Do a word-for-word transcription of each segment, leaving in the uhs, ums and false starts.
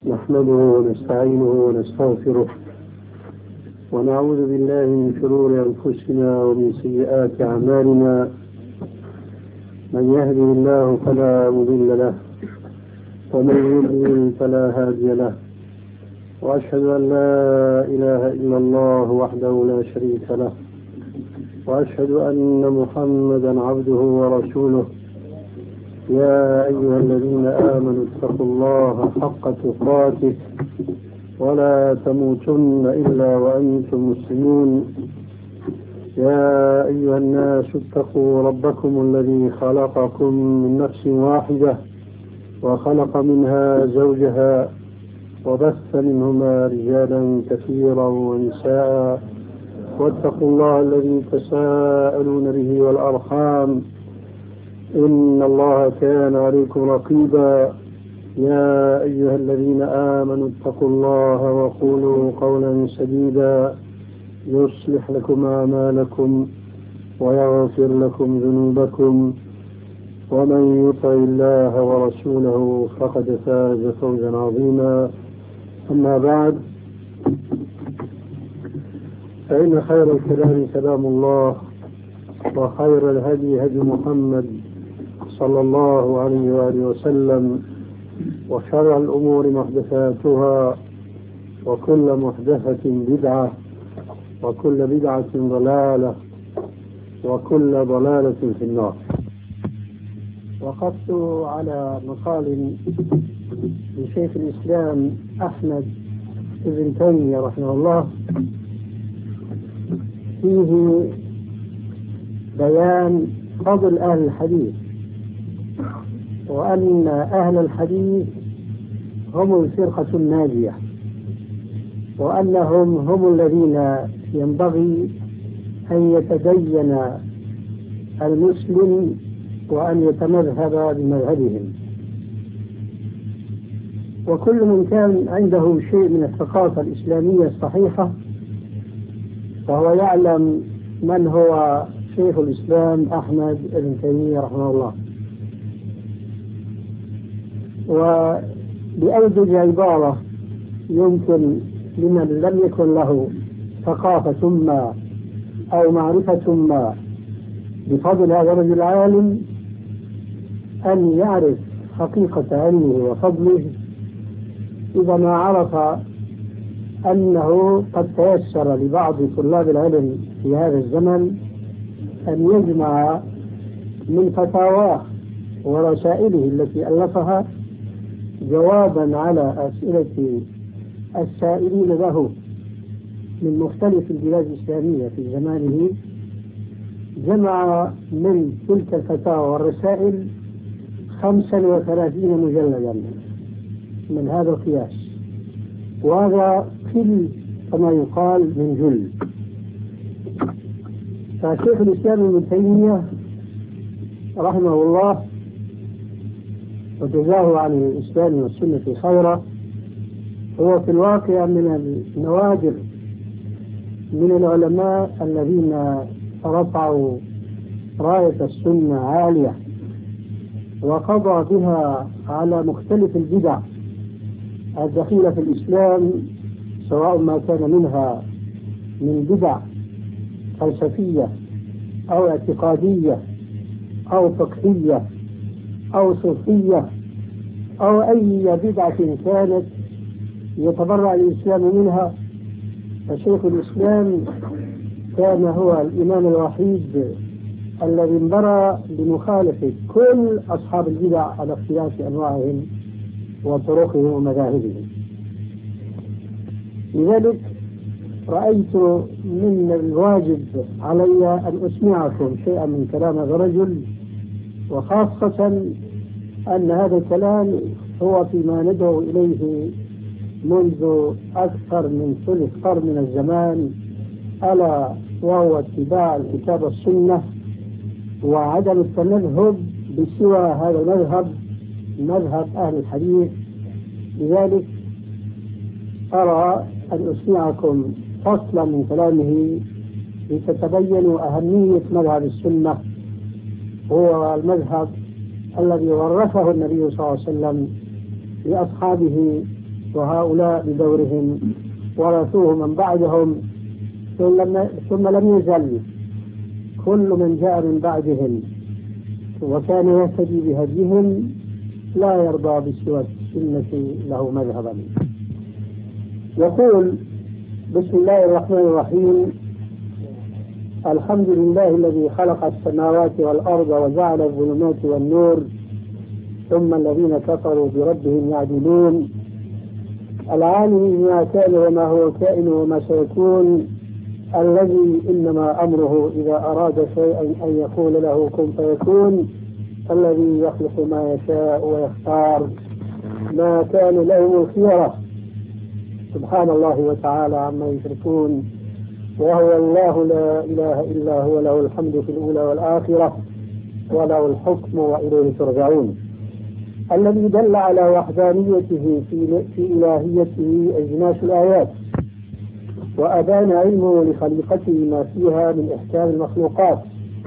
نحمده ونستعينه ونستغفره ونعوذ بالله من شرور أنفسنا ومن سيئات أعمالنا. من يهده الله فلا مضل له ومن يضلل فلا هادي له، وأشهد أن لا إله إلا الله وحده لا شريك له، وأشهد أن محمدا عبده ورسوله. يا أيها الذين آمنوا اتقوا الله حق تقاته ولا تموتن إلا وأنتم مسلمون. يا أيها الناس اتقوا ربكم الذي خلقكم من نفس واحدة وخلق منها زوجها وبث منهما رجالا كثيرا ونساء، واتقوا الله الذي تساءلون به والأرحام إن الله كان عليكم رقيبا. يا أيها الذين آمنوا اتقوا الله وقولوا قولا سديدا يصلح لكم أعمالكم ويغفر لكم ذنوبكم، ومن يطع الله ورسوله فقد فاز فوزا عظيما. أما بعد، فإن خير الكلام كلام الله، وخير الهدي هدي محمد صلى الله عليه وآله وسلم، وشر الأمور محدثاتها، وكل محدثة بدعة، وكل بدعة ضلالة، وكل ضلالة في النار. وقفت على مقال لشيخ الإسلام أحمد بن تيمية رحمه الله فيه بيان فضل أهل الحديث، وأن أهل الحديث هم الفرقة الناجية، وأنهم هم الذين ينبغي أن يتدين المسلم وأن يتمذهب بمذهبهم. وكل من كان عنده شيء من الثقافة الإسلامية الصحيحة فهو يعلم من هو شيخ الإسلام أحمد بن تيمية رحمه الله. وبأوجه عبارة يمكن لمن لم يكن له ثقافة ما أو معرفة ما بفضل هذا الرجل العالم أن يعرف حقيقة علمه وفضله إذا ما عرف أنه قد تيسر لبعض طلاب العلم في هذا الزمن أن يجمع من فتاواه ورسائله التي ألفها جوابا على أسئلة السائلين له من مختلف البلاد الإسلامية في زمانه. جمع من تلك الفتاوى والرسائل خمسا وثلاثين مجلدا من هذا القياس، وهذا كل كما يقال من جل. فشيخ الإسلام ابن تيمية رحمه الله وجزاه عن الإسلام والسنة خيرا هو في الواقع من النوادر من العلماء الذين رفعوا راية السنة عالية وقضى بها على مختلف البدع الدخيلة في الإسلام، سواء ما كان منها من بدع فلسفية أو اعتقادية أو فقهية أو صوفية أو أي بدعة كانت يتبرع الإسلام منها. فشيخ الإسلام كان هو الإمام الوحيد الذي انبرى بمخالفة كل أصحاب البدع على اختلاف أنواعهم وطرقهم ومذاهبهم. لذلك رأيت من الواجب علي أن أسمعكم شيئا من كلام هذا الرجل، وخاصة أن هذا الكلام هو فيما ندعو إليه منذ أكثر من ثلث قرن من الزمان، ألا وهو اتباع الكتاب والسنة وعدم التمذهب بسوى هذا المذهب، مذهب أهل الحديث. لذلك أرى أن أسمعكم فصلا من كلامه لتتبينوا أهمية مذهب السنة، هو المذهب الذي ورثه النبي صلى الله عليه وسلم لأصحابه وهؤلاء بدورهم ورثوه من بعدهم، ثم لم يزل كل من جاء من بعدهم وكان يهتدي بهديهم لا يرضى بسوى السنة له مذهبا. يقول: بسم الله الرحمن الرحيم. الحمد لله الذي خلق السماوات والأرض وجعل الظلمات والنور، ثم الذين كفروا بربهم يعدلون. العالم بما كان وما هو كائن وما سيكون، الذي إنما أمره إذا أراد شيئا أن يقول له كن فيكون، الذي يخلق ما يشاء ويختار، ما كان لهم الخيرة. سبحان الله وتعالى عما يشركون، وهو الله لا إله إلا هو، له الحمد في الأولى والآخرة، وله الحكم وإليه ترجعون. الذي دل على وحدانيته في, في إلهيته أجناس الآيات، وأبان علمه لخليقته ما فيها من إحكام المخلوقات،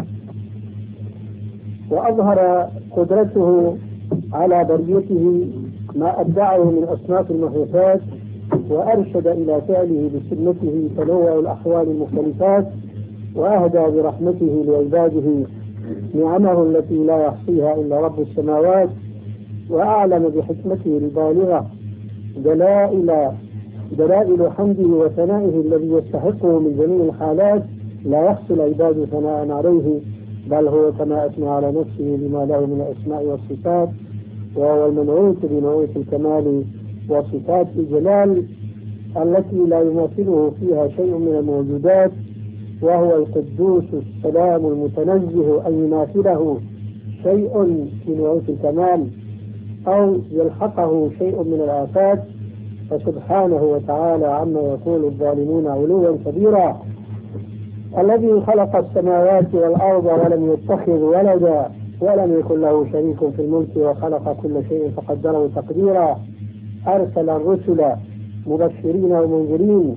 وأظهر قدرته على بريته ما أبدعه من أصناف المخلوقات، وأرشد إلى فعله بسنته تنوع الأحوال المختلفات، وأهدى برحمته لعباده نعمه التي لا يحصيها إلا رب السماوات، وأعلم بحكمته البالغة دلائل دلائل حمده وثنائه الذي يستحقه من جميع الحالات، لا يحصي العباد ثناء عليه، بل هو كما أثنى على نفسه بما له من الأسماء والصفات، وهو المنعوت بنعوت الكمال وصفات الجلال التي لا يماثله فيها شيء من الموجودات، وهو القدوس السلام المتنزه أن يماثله شيء في نعوت الكمال أو يلحقه شيء من الآفات، فسبحانه وتعالى عما يقول الظالمون علوا كبيرا. الذي خلق السماوات والأرض ولم يتخذ ولدا ولم يكن له شريك في الملك وخلق كل شيء فقدره تقديرا، أرسل الرسل مبشرين ومنذرين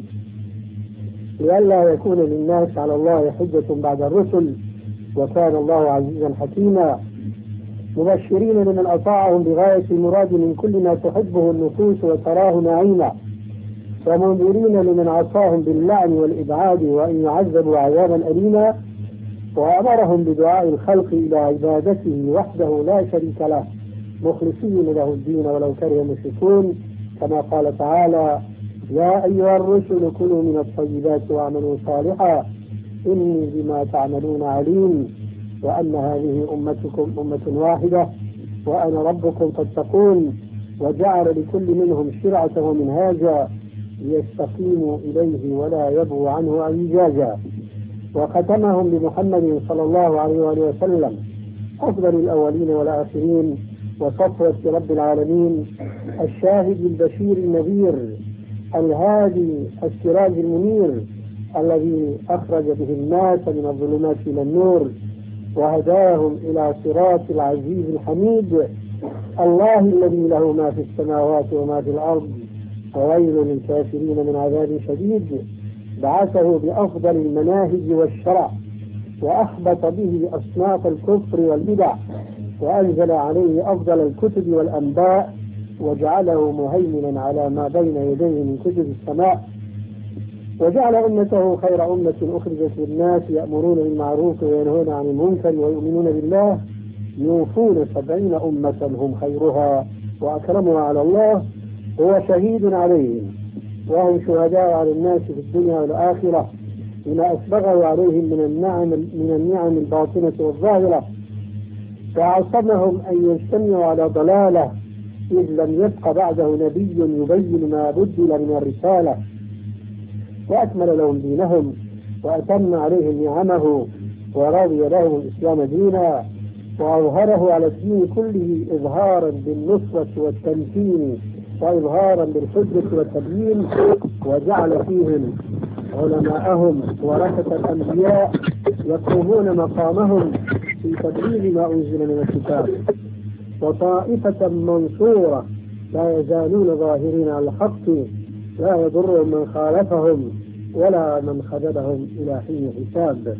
لئلا يكون للناس على الله حجة بعد الرسل، وكان الله عزيزا حكيما. مبشرين لمن أطاعهم بغاية المراد من كل ما تحبه النفوس وتراه نعيما، ومنذرين لمن عصاهم باللعن والإبعاد وأن يعذبوا عذابا أليما، وأمرهم بدعاء الخلق إلى عبادته وحده لا شريك له مخلصين له الدين ولو كره المشركون، كما قال تعالى: يا أيها الرسل كلوا من الطيبات واعملوا صالحا إني بما تعملون عليم، وأن هذه أمتكم أمة واحدة وأنا ربكم فاتقون، وجعل لكل منهم شرعة ومنهاجا ليستقيموا إليه ولا يبغوا عنه اعوجاجا. وختمهم بمحمد صلى الله عليه وآله وسلم أفضل الأولين والآخرين وصفوة رب العالمين، الشاهد البشير النذير الهادي السراج المنير، الذي أخرج به الناس من الظلمات إلى النور وهداهم إلى صراط العزيز الحميد، الله الذي له ما في السماوات وما في الأرض، وويل للكافرين من عذاب شديد. بعثه بأفضل المناهج والشرع، وأحبط به أصناف الكفر والبدع، وأنزل عليه أفضل الكتب والأنباء، وجعله مهيمنا على ما بين يديه من كتب السماء، وجعل أمته خير أمة أخرجت للناس، يأمرون بالمعروف وينهون عن المنكر ويؤمنون بالله، يوفون سبعين أمة هم خيرها وأكرمها على الله، هو شهيد عليهم وهم شهداء على الناس في الدنيا والآخرة بما أسبغه عليهم من النعم من النعم الباطنة والظاهرة، فعصمهم أن يجتمعوا على ضلالة إذ لم يبق بعده نبي يبين ما بدل من الرسالة، وأكمل لهم دينهم وأتم عليهم نعمه ورضي لهم الإسلام دينا، وأظهره على الدين كله إظهارا بالنصرة والتمكين وإظهارا بالحجة والتبيين، وجعل فيهم علماءهم ورثة الأنبياء يقومون مقامهم في تبليغ ما أنزل من الكتاب، وطائفة منصورة لا يزالون ظاهرين على الحق لا يضرهم من خالفهم ولا من خذلهم إلى حين حساب.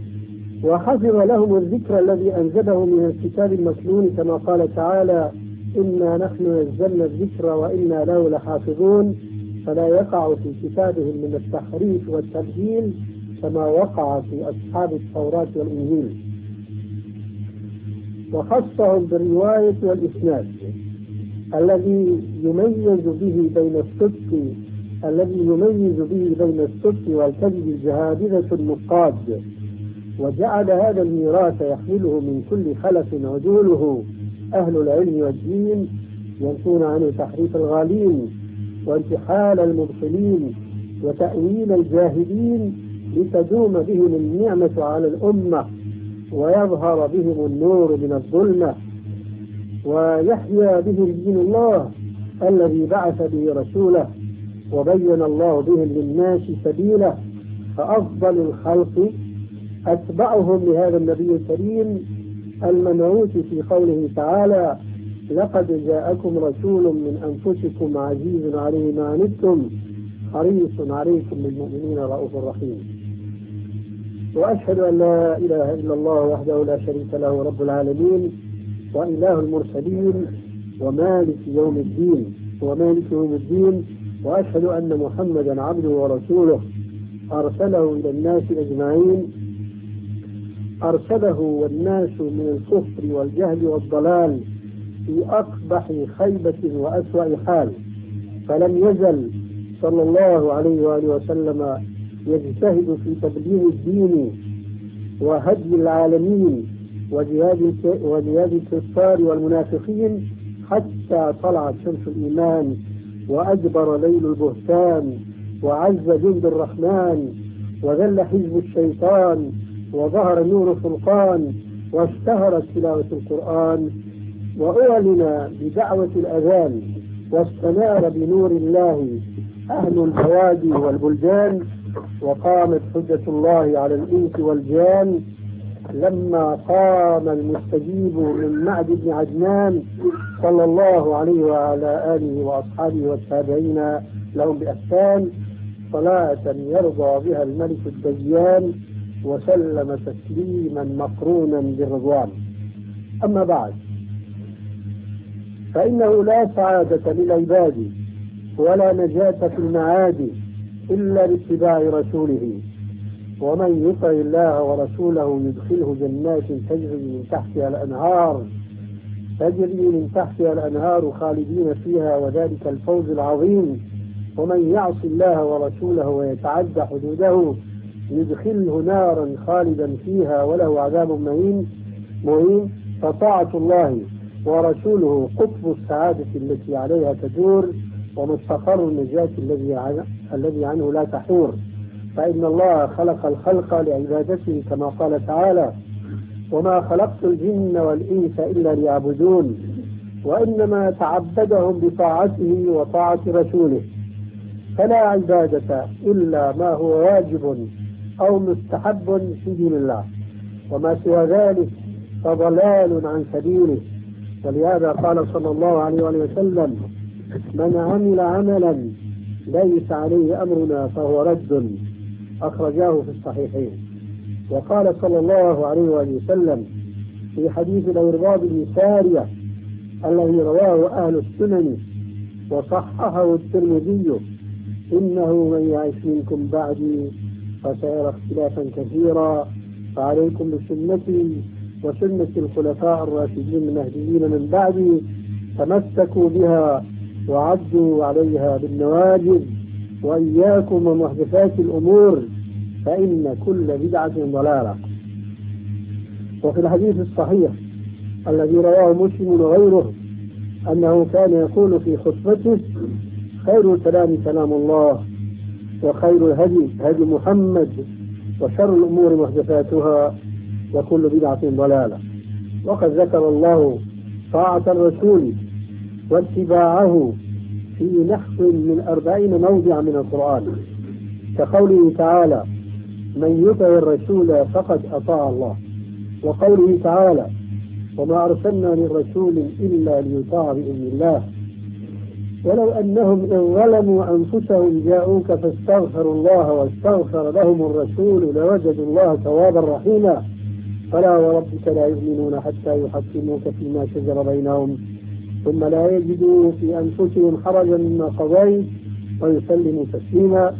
وحفظ لهم الذكر الذي أنزله من الكتاب المكنون، كما قال تعالى: إنا نحن نزلنا الذكر وإنا له لحافظون، فلا يقع في كتابهم من التحريف والتبديل كما وقع في أصحاب التوراة والإنجيل. وخصهم بالرواية والإسناد الذي يميز به بين الصدق الذي يميز به بين الصدق والكذب الجهابذة النقاد، وجعل هذا الميراث يحمله من كل خلف عدوله أهل العلم والدين ينفون عنه تحريف الغالين وانتحال المبطلين وتأويل الجاهلين، لتدوم بهم النعمة على الأمة ويظهر بهم النور من الظلمة ويحيا بهم دين الله الذي بعث به رسوله وبين الله بهم للناس سبيله. فأفضل الخلق أتبعهم لهذا النبي الكريم المنعوت في قوله تعالى: لقد جاءكم رسول من أنفسكم عزيز عليه ما عنتم حريص عليكم بالمؤمنين رؤوف رحيم. وأشهد أن لا إله إلا الله وحده لا شريك له رب العالمين وإله المرسلين ومالك يوم الدين ومالك يوم الدين وأشهد أن محمدا عبده ورسوله أرسله إلى الناس أجمعين، أرسله والناس من الكفر والجهل والضلال في أقبح خيبة وأسوأ حال، فلم يزل صلى الله عليه وآله وسلم يجتهد في تبليغ الدين وهدي العالمين وجهاد الكفار والمنافقين حتى طلعت شمس الإيمان وأجبر ليل البهتان وعز جند الرحمن وذل حزب الشيطان وظهر نور الفرقان واشتهرت تلاوة القرآن وأعلن بدعوة الأذان واستنار بنور الله أهل البوادي والبلدان، وقامت حجة الله على الإنس والجان لما قام المستجيب من معد بن عدنان صلى الله عليه وعلى آله وأصحابه والتابعين لهم بإحسان صلاة يرضى بها الملك الديان وسلم تسليما مقرونا بالرضوان. أما بعد، فإنه لا سعادة للعباد ولا نجاة في المعاد إلا باتباع رسوله، ومن يطع الله ورسوله يدخله جنات تجري من تحتها الأنهار تجري من تحتها الأنهار خالدين فيها وذلك الفوز العظيم، ومن يعص الله ورسوله ويتعدى حدوده يدخله نارا خالدا فيها وله عذاب مهين مهين. فطاعة الله ورسوله قطب السعادة التي عليها تدور ومستقر النجاة الذي الذي عنه لا تحور، فإن الله خلق الخلق لعبادته كما قال تعالى: وما خلقت الجن والإنس إلا ليعبدون، وإنما تعبدهم بطاعته وطاعة رسوله، فلا عبادة إلا ما هو واجب أو مستحب في دين الله، وما سوى ذلك فضلال عن سبيله. ولهذا قال صلى الله عليه وسلم: من عمل عملا ليس عليه أمرنا فهو رد، أخرجاه في الصحيحين. وقال صلى الله عليه وسلم في حديث الإرباض بن سارية الذي رواه أهل السنن وصححه الترمذي: إنه من يعش منكم بعدي فسيرى اختلافا كثيرا، فعليكم بسنتي وسنة الخلفاء الراشدين المهديين من بعدي، تمسكوا بها وعدوا عليها بالنواجذ، وإياكم ومحدثات الأمور فإن كل بدعة ضلالة. وفي الحديث الصحيح الذي رواه مسلم وغيره أنه كان يقول في خطبته: خير الكلام كلام الله، وخير الهدي هدي محمد، وشر الأمور محدثاتها، وكل بدعة ضلالة. وقد ذكر الله طاعة الرسول واتباعه في نحو من أربعين موضع من القرآن، كقوله تعالى: من يطع الرسول فقد أطاع الله، وقوله تعالى: وما أرسلنا من رسول إلا ليطاع بإذن الله، ولو أنهم إن ظلموا أنفسهم جاءوك فاستغفروا الله واستغفر لهم الرسول لوجدوا الله توابا رحيما، فلا وربك لا يؤمنون حتى يحكموك فيما شجر بينهم ثم لا يجدوا في أنفسهم حرجا مما قضيت ويسلموا تسليما.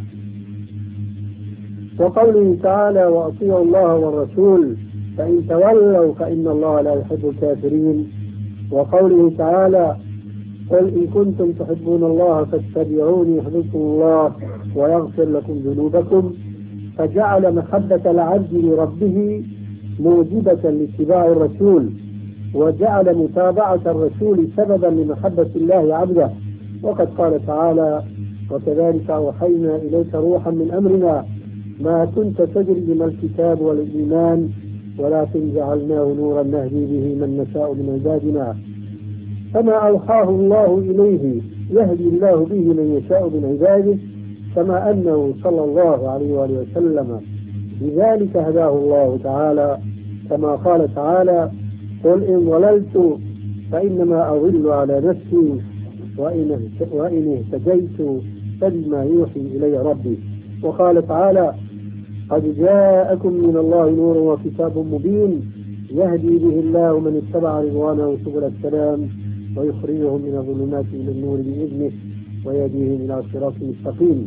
وقوله تعالى وأطيعوا الله والرسول فإن تولوا فإن الله لا يحب الكافرين. وقوله تعالى قل إن كنتم تحبون الله فاتبعوني يحببكم الله ويغفر لكم ذنوبكم، فجعل محبة العبد لربه موجبة لاتباع الرسول، وجعل متابعة الرسول سببا لمحبة الله عبده. وقد قال تعالى وكذلك أوحينا إليك روحا من أمرنا ما كنت تدري ما الكتاب والإيمان ولكن جعلناه نورا نهدي به من نشاء من عبادنا. فما أوحاه الله إليه يهدي الله به من يشاء من عباده، كما أنه صلى الله عليه وآله وسلم بذلك هداه الله تعالى، كما قال تعالى قل إن ضللت فإنما أضل على نفسي وإن اهتديت فبما يوحي إلي ربي. وقال تعالى قد جاءكم من الله نور وكتاب مبين يهدي به الله من اتبع رضوانه سبل السلام ويخرجهم من الظلمات إلى النور بإذنه ويهديهم إلى صراط مستقيم.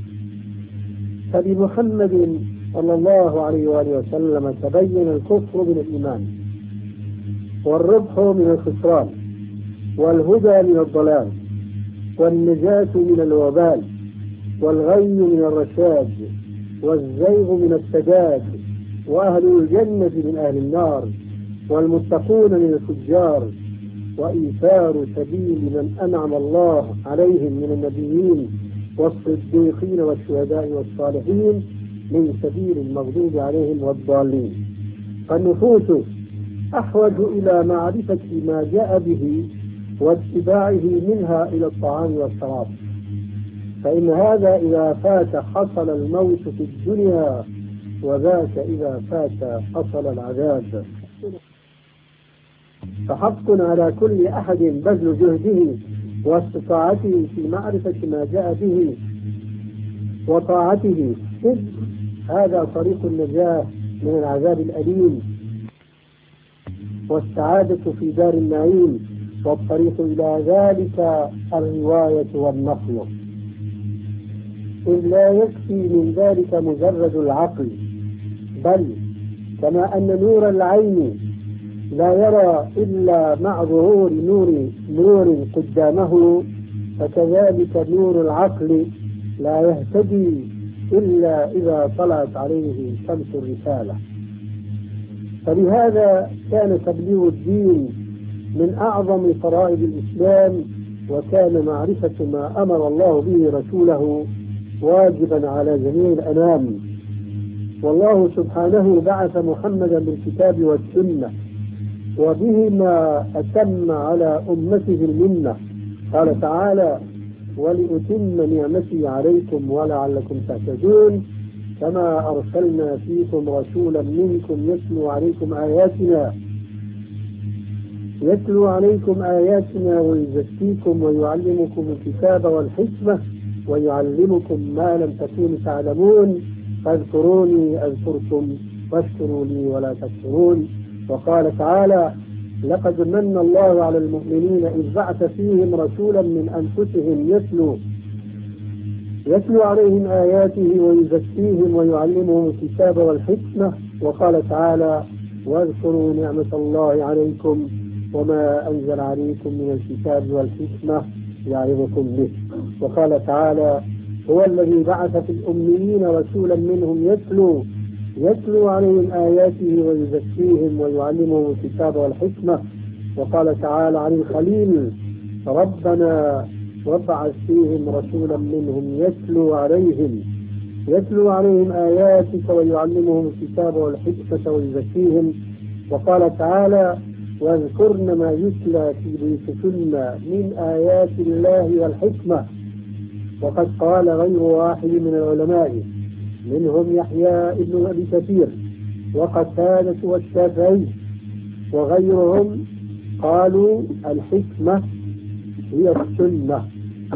فبمحمد صلى الله عليه وآله وسلم تبين الكفر من الإيمان، والربح من الخسران، والهدى من الضلال، والنجاة من الوبال، والغي من الرشاد، والزيغ من السداد، وأهل الجنة من أهل النار، والمتقون من الفجار، وإيثار سبيل من أنعم الله عليهم من النبيين والصديقين والشهداء والصالحين من سبيل المغضوب عليهم والضالين. فالنفوس أحوج إلى معرفة ما جاء به واتباعه منها إلى الطعام والشراب، فإن هذا إذا فات حصل الموت في الدنيا، وذاك إذا فات حصل العذاب. فحق على كل أحد بذل جهده واستطاعته في معرفة ما جاء به وطاعته، إذ هذا طريق النجاة من العذاب الأليم والسعادة في دار النعيم، والطريق إلى ذلك الرواية والنقل. إذ لا يكفي من ذلك مجرد العقل، بل كما أن نور العين لا يرى إلا مع ظهور نور نور قدامه، فكذلك نور العقل لا يهتدي إلا إذا طلعت عليه شمس الرسالة. فلهذا كان تبليغ الدين من أعظم فرائض الإسلام، وكان معرفة ما أمر الله به رسوله واجبا على جميع الأنام. والله سبحانه بعث محمدا بالكتاب والسنة، وبهما أتم على أمته المنة. قال تعالى ولأتم نعمتي عليكم ولعلكم تهتدون، كما أرسلنا فيكم رسولا منكم يتلو عليكم آياتنا يتلو عليكم آياتنا ويزكيكم ويعلمكم الكتاب والحكمة ويعلمكم ما لم تكونوا تعلمون، فاذكروني أذكركم واشكروا لي ولا تكفرون. وقال تعالى لقد من الله على المؤمنين إذ بعث فيهم رسولا من أنفسهم يتلو يتلو عليهم آياته ويزكيهم ويعلمهم الكتاب والحكمة. وقال تعالى واذكروا نعمة الله عليكم وما أنزل عليكم من الكتاب والحكمة يعظكم به. وقال تعالى هو الذي بعث في الأميين رسولا منهم يتلو يتلو عليهم آياته ويزكيهم ويعلمهم الكتاب والحكمة. وقال تعالى عن الخليل ربنا وابعث فيهم رسولا منهم يتلو عليهم يتلو عليهم آياتك ويعلمهم الكتاب والحكمة ويزكيهم. وقال تعالى واذكرن ما يتلى في بيوتكن من آيات الله والحكمة. وقد قال غير واحد من العلماء منهم يحيى ابن أبي كثير وقتادة والشافعي وغيرهم قالوا الحكمة هي السنة،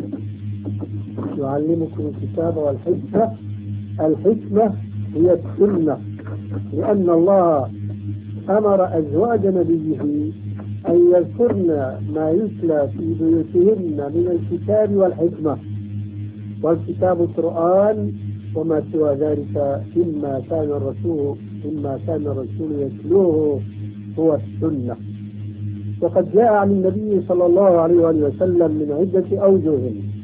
يعلمكم الكتاب والحكمة. الحكمة هي السنة، لأن الله أمر أزواج نبيه أن يذكرن ما يتلى في بيوتهن من الكتاب والحكمة، والكتاب القرآن وما سوى ذلك مما كان الرسول مما كان الرسول يتلوه هو السنة. وقد جاء عن النبي صلى الله عليه وآله وسلم من عدة أوجه،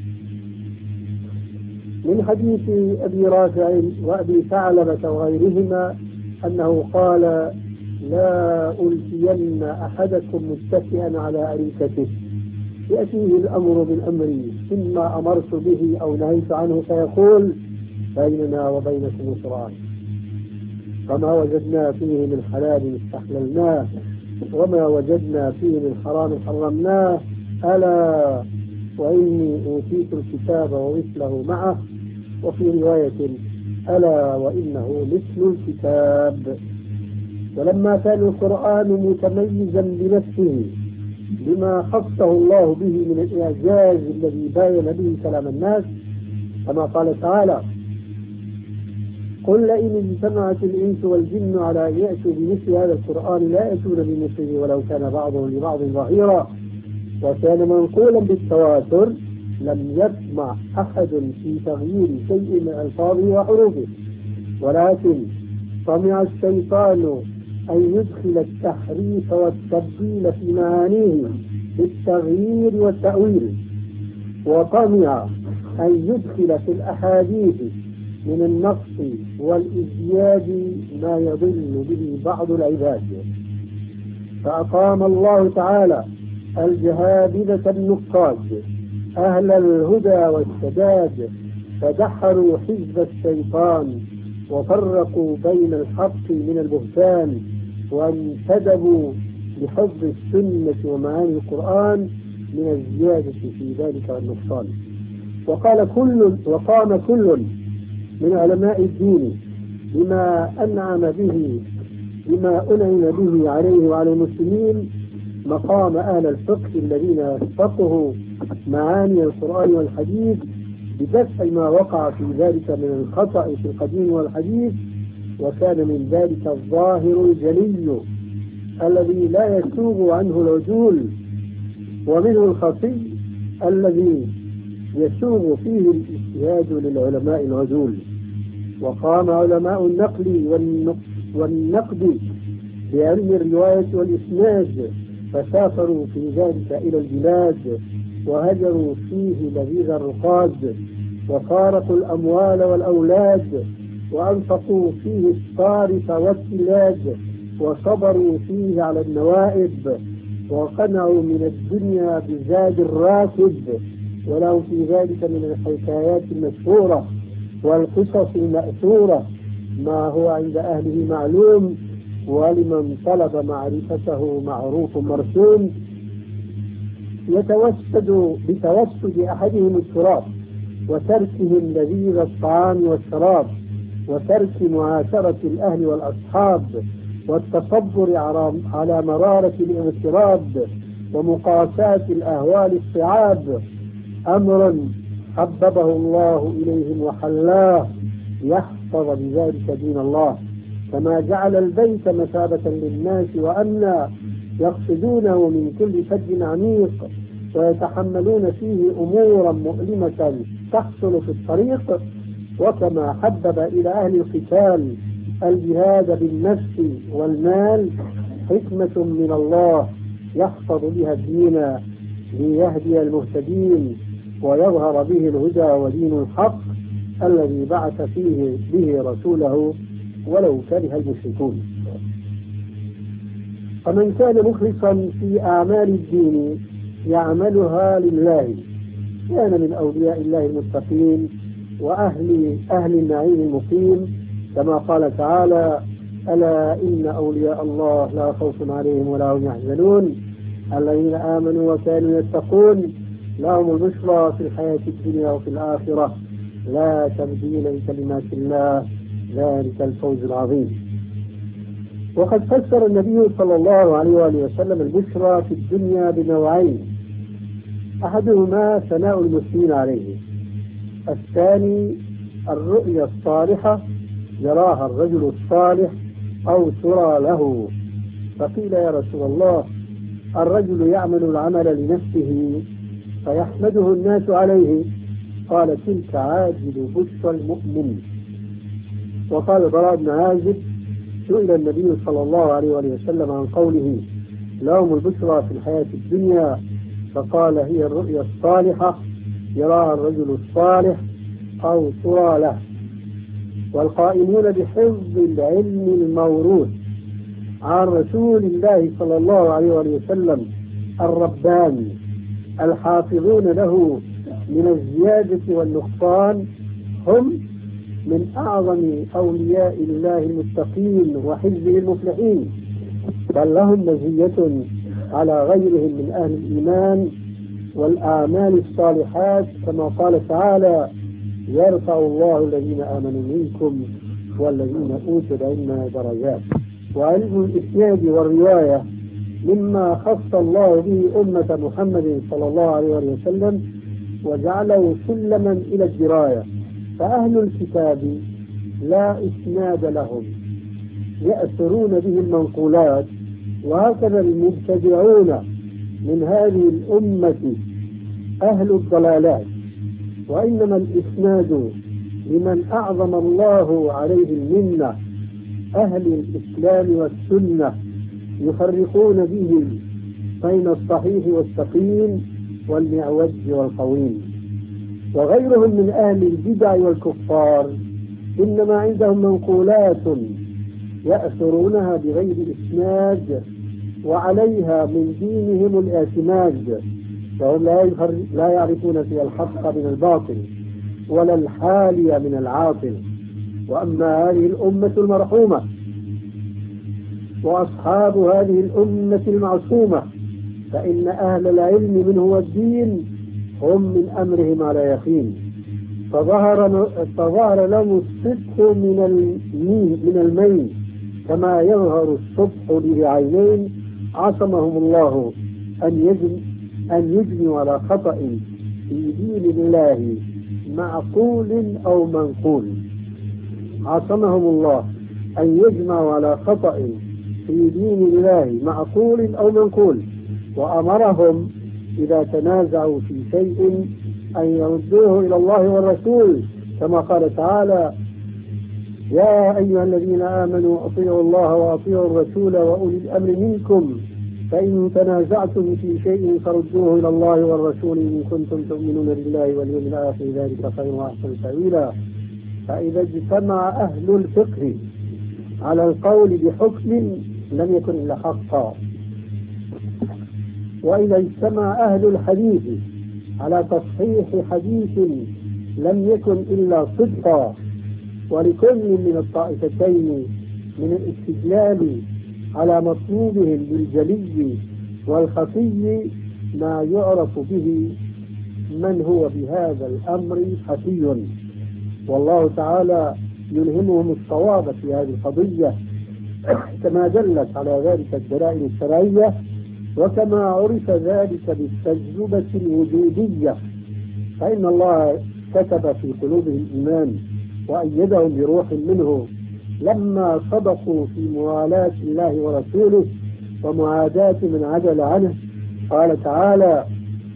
من حديث أبي رافع وأبي ثعلبة وغيرهما أنه قال: لا ألفين أحدكم متكئا على أريكته يأتيه الأمر من أمري مما أمرت به أو نهيت عنه فيقول: بيننا وبينكم شرعان، فما وجدنا فيه من حلال استحللناه وما وجدنا فيه من حرام حرمناه، ألا وإني أوتيت الكتاب ومثله معه، وفي رواية: ألا وإنه مثل الكتاب. ولما كان القرآن متميزا بنفسه بما خصه الله به من الإعجاز الذي باين به كلام الناس، كما قال تعالى: قل لئن اجتمعت الإنس والجن على أن يأتوا بمثل هذا القرآن لا يأتون بمثله ولو كان بعضهم لبعض ظهيرا. وكان منقولا بالتواتر: لم يسمع أحد في تغيير شيء من ألفاظه وحروفه، ولكن طمع الشيطان أن يدخل التحريف والتبديل في معانيه بالتغيير والتأويل، وطمع أن يدخل في الأحاديث من النقص والإزياد ما يضل به بعض العباد. فأقام الله تعالى الجهابذة النقاد أهل الهدى والسداد، فدحروا حزب الشيطان وفرقوا بين الحق من البهتان، وانتدبوا بحفظ السنة ومعاني القرآن من الزيادة في ذلك والنقصان. وقال كل وقام كل من علماء الدين بما أنعم به بما أنعم به عليه وعلى المسلمين مقام أهل الفقه الذين فقهوا معاني القرآن والحديث بدفع ما وقع في ذلك من الخطأ في القديم والحديث. وكان من ذلك الظاهر الجلي الذي لا يسوغ عنه العدول، ومنه الخفي الذي يسوغ فيه الاجتهاد للعلماء العدول. وقام علماء النقل والنقد بعلم الرواية والإسناد، فسافروا في ذلك إلى البلاد وهجروا فيه لذيذ الرقاد، وفارقوا الأموال والأولاد، وأنفقوا فيه الصارف والسلاد، وصبروا فيه على النوائب، وقنعوا من الدنيا بزاد الراكب. ولو في ذلك من الحكايات المشهورة والقصص المأثورة ما هو عند أهله معلوم، ولمن طلب معرفته معروف مرسوم. يتوسد بتوسد أحدهم التراب، وتركهم لذيذ الطعام والشراب، وترك معاشرة الأهل والأصحاب، والتصبر على مرارة الاغتراب، ومقاساة الأهوال الصعاب، أمر حببه الله إليهم وحلاه يحفظ بذلك دين الله، كما جعل البيت مثابة للناس وأمنا يقصدونه من كل فج عميق، ويتحملون فيه أمورا مؤلمة تحصل في الطريق. وكما حبب إلى أهل القتال الجهاد بالنفس والمال حكمة من الله يحفظ بها الدين ليهدي المهتدين ويظهر به الهدى ودين الحق الذي بعث فيه به رسوله ولو كره المشركون. فمن كان مخلصا في أعمال الدين يعملها لله كان من أولياء الله المتقين وأهل أهل النعيم المقيم، كما قال تعالى: ألا إن أولياء الله لا خوف عليهم ولا هم يحزنون الذين آمنوا وكانوا يتقون لهم البشرى في الحياة الدنيا وفي الآخرة لا تبديل لكلمات الله ذلك الفوز العظيم. وقد فسر النبي صلى الله عليه وآله وسلم البشرى في الدنيا بنوعين: أحدهما ثناء المسلمين عليه، الثاني الرؤيا الصالحة يراها الرجل الصالح أو ترى له. فقيل: يا رسول الله الرجل يعمل العمل لنفسه فيحمده الناس عليه، قال تلك عاجل بشرى المؤمن. وقال براء بن عازب سئل النبي صلى الله عليه وسلم عن قوله لهم البشرى في الحياة الدنيا، فقال هي الرؤيا الصالحة يراها الرجل الصالح أو ترى له. والقائمون بحفظ العلم الموروث عن رسول الله صلى الله عليه وسلم الرباني الحافظون له من الزيادة والنقصان هم من أعظم أولياء الله المتقين وحزبه المفلحين، بل لهم مزية على غيرهم من أهل الإيمان والأعمال الصالحات، كما قال تعالى يرفع الله الذين آمنوا منكم والذين أوتوا العلم درجات. وعلم الإسناد والرواية مما خص الله به أمة محمد صلى الله عليه وسلم وجعله سلما إلى الدراية، فأهل الكتاب لا إسناد لهم يأثرون به المنقولات، وهكذا المبتدعون من هذه الأمة أهل الضلالات، وإنما الإسناد لمن أعظم الله عليه المنة أهل الإسلام والسنة يفرقون به بين الصحيح والسقيم والمعوج والقويم. وغيرهم من أهل البدع والكفار إنما عندهم منقولات يأثرونها بغير إسناد وعليها من دينهم الاعتماد، فهم لا يعرفون فيها الحق من الباطل ولا الحالي من العاطل. وأما هذه الأمة المرحومة وأصحاب هذه الأمة المعصومة فإن أهل العلم منه والدين هم من أمرهم على يقين، فظهر, فظهر لهم الصدق من المين من المين كما يظهر الصبح لعينين، عصمهم الله أن يجن أن يجنوا على خطأ في دين الله معقول أو منقول، عصمهم الله أن يجمعوا على خطأ في دين الله معقول أو منقول، وأمرهم إذا تنازعوا في شيء أن يردوه إلى الله والرسول، كما قال تعالى يا أيها الذين آمنوا أطيعوا الله وأطيعوا الرسول وأولي الأمر منكم فإن تنازعتم في شيء فردوه إلى الله والرسول إن كنتم تؤمنون بالله واليوم الآخر ذلك خير وأحسن تأويلا. فإذا اجتمع أهل الفقه على القول بحكم لم يكن إلا حقا، وإذا اجتمع أهل الحديث على تصحيح حديث لم يكن إلا صدقا. ولكل من الطائفتين من الاستدلال على مطلوبهم بالجلي والخفي ما يعرف به من هو بهذا الأمر حفي، والله تعالى يلهمهم الصواب في هذه القضية كما دلت على ذلك الدلائل الشرعية، وكما عرف ذلك بالتجربة الوجودية، فإن الله كتب في قلوبهم الإيمان وأيدهم بروح منه لما صدقوا في موالاة الله ورسوله ومعاداة من عدل عنه. قال تعالى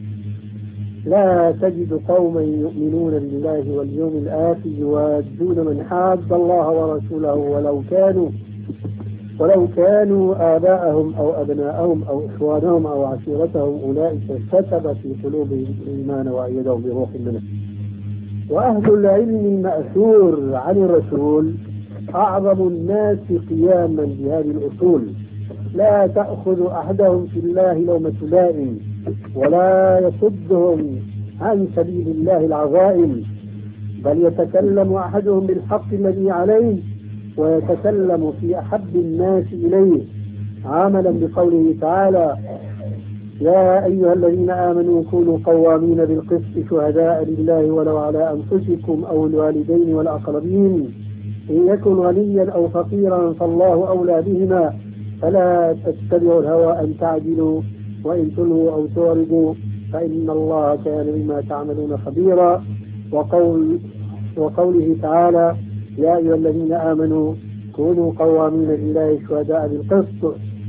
لا تجد قوما يؤمنون بالله واليوم الآخر يوادون من حاد الله ورسوله ولو كانوا ولو كانوا آباءهم أو أبناءهم أو إخوانهم أو عشيرتهم أولئك كتب في قلوبهم الإيمان وأيدهم بروح منه. وأهل العلم المأثور عن الرسول أعظم الناس قياما بهذه الأصول، لا تأخذ أحدهم في الله لومة لائم ولا يصدهم عن سبيل الله العظائم، بل يتكلم أحدهم بالحق الذي عليه ويتكلم في أحب الناس إليه عاملا بقوله تعالى يا أيها الذين آمنوا كونوا قوامين بالقسط شهداء لله ولو على أنفسكم أو الوالدين والأقربين إن يكن غنيا أو فقيرا فالله أولى بهما فلا تتبعوا الهوى أن تعدلوا وإن تلهوا أو تعرضوا فإن الله كان بما تعملون خبيرا. وقول وقوله تعالى يا أيها الذين آمنوا كونوا قوامين لله شهداء بالقسط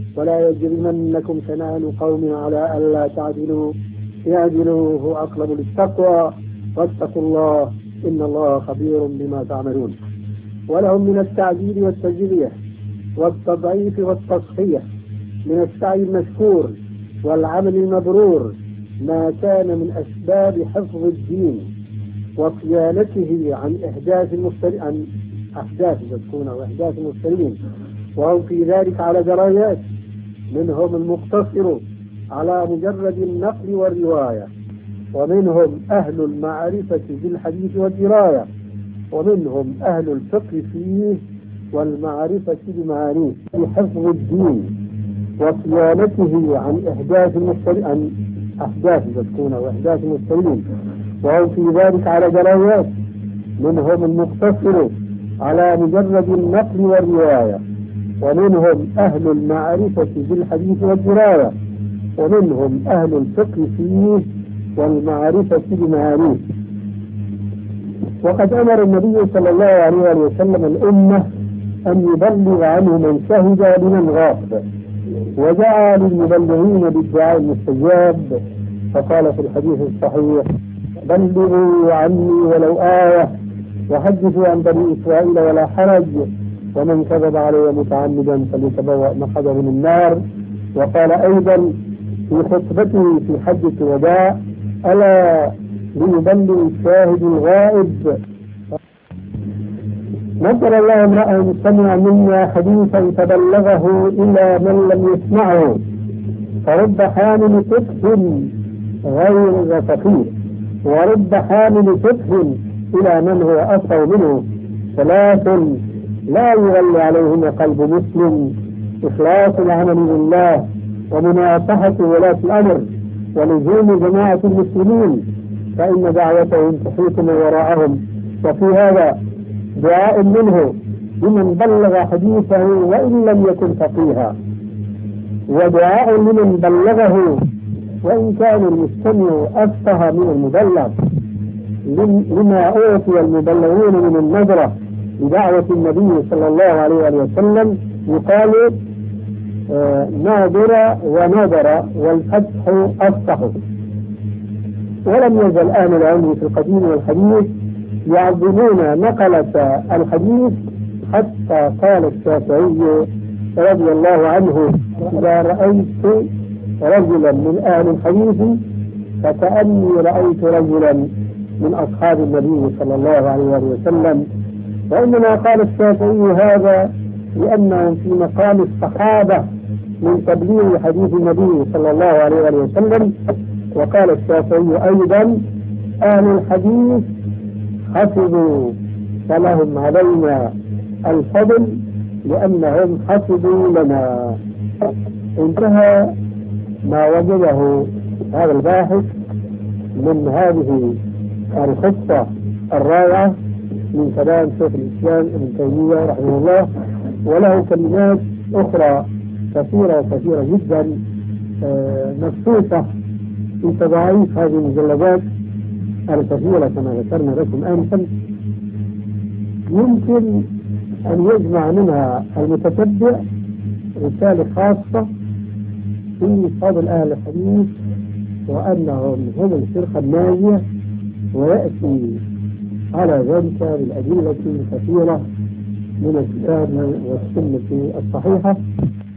ولا يجرمنكم شنآن قوم على ألا تعدلوا اعدلوا هو أقرب للتقوى واتقوا الله إن الله خبير بما تعملون. ولهم من التعديل والتجريح والتضعيف والتصحيح من السعي المشكور والعمل المبرور ما كان من أسباب حفظ الدين وصيانته عن إحداث المفترين عن أحداث تكون أو إحداث المفترين، وهم في ذلك على درجات، منهم المقتصر على مجرد النقل والرواية، ومنهم أهل المعرفة بالحديث والدراية، ومنهم أهل الفقه فيه والمعرفة بمعانيه بحفظ الدين وصيانته عن إحداث المفترين عن أحداث تكون أو إحداث المفترين، وهم في ذلك على درجات، منهم المقتصر على مجرد النقل والرواية، ومنهم أهل المعرفة بالحديث والدراية، ومنهم أهل الفقه فيه والمعرفة بمعانيه. وقد أمر النبي صلى الله عليه وسلم الأمة أن يبلغ عنه من شهد لمن غاب، ودعا للمبلغين بالدعاء المستجاب، فقال في الحديث الصحيح: بلغوا عني ولو آية وحدثوا عن بني إسرائيل ولا حرج، ومن كذب علي متعمدا فليتبوأ مقعده من النار. وقال أيضا في خطبته في حجة الوداع: ألا ليبلغ الشاهد الغائب. نصر الله امرأ سمع منا حديثا فبلغه إلى من لم يسمعه، فرب حامل فقه غير فقيه، ورب حامل فقه إلى من هو أفقه منه. ثلاث لا يغلي عليهن قلب مسلم: إخلاص العمل لله، ومناصحة ولاة الأمر، ولزوم جماعة المسلمين، فإن دعوتهم تحيط من وراءهم. وفي هذا دعاء منه لمن بلغ حديثه وإن لم يكن فقيها، ودعاء لمن بلغه وإن كان المستمع أفقه من المبلغ، لما أوتي المبلغون من النظرة بدعوة النبي صلى الله عليه وسلم. يقال آه ناظر ونظر والفتح أفصح. ولم يزل أهل العلم في القديم والحديث يعظمون نقلة الحديث، حتى قال الشافعي رضي الله عنه: إذا رأيت رجلا من أهل الحديث فكأني رأيت رجلا من أصحاب النبي صلى الله عليه وسلم. وإنما قال الشافعي هذا لأنهم في مقام الصحابة من تبليغ حديث النبي صلى الله عليه وسلم. وقال الشافعي أيضا: أهل الحديث حفظوا فلهم علينا الفضل لأنهم حفظوا لنا. انتهى ما وجده هذا الباحث من هذه الخطة الرائعة من كلام شيخ الإسلام ابن تيمية رحمه الله، وله كلمات أخرى كثيرة كثيرة جدا مبسوطة في تضاعيف هذه المجلدات الكثيرة كما ذكرنا لكم آنفا، يمكن أن يجمع منها المتتبع رسالة خاصة في فضل أهل الحديث وأنهم هم الفرقة الناجية، ويأتي على ذلك بالأدلة الكثيرة من الكتاب والسنة الصحيحة.